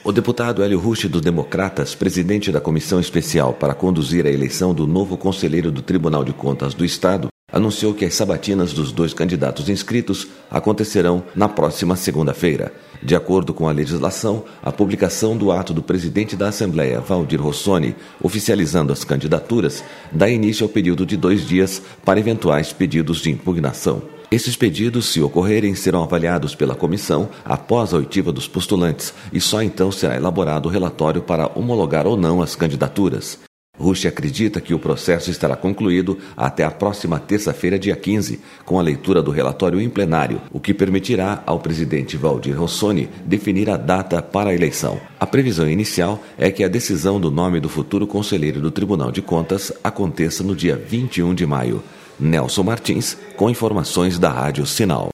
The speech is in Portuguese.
O deputado Hélio Rusch, dos Democratas, presidente da comissão especial para conduzir a eleição do novo conselheiro do Tribunal de Contas do Estado, anunciou que as sabatinas dos dois candidatos inscritos acontecerão na próxima segunda-feira. De acordo com a legislação, a publicação do ato do presidente da Assembleia, Waldir Rossoni, oficializando as candidaturas, dá início ao período de 2 dias para eventuais pedidos de impugnação. Esses pedidos, se ocorrerem, serão avaliados pela comissão após a oitiva dos postulantes e só então será elaborado o relatório para homologar ou não as candidaturas. Rusch acredita que o processo estará concluído até a próxima terça-feira, dia 15, com a leitura do relatório em plenário, o que permitirá ao presidente Waldir Rossoni definir a data para a eleição. A previsão inicial é que a decisão do nome do futuro conselheiro do Tribunal de Contas aconteça no dia 21 de maio. Nelson Martins, com informações da Rádio Sinal.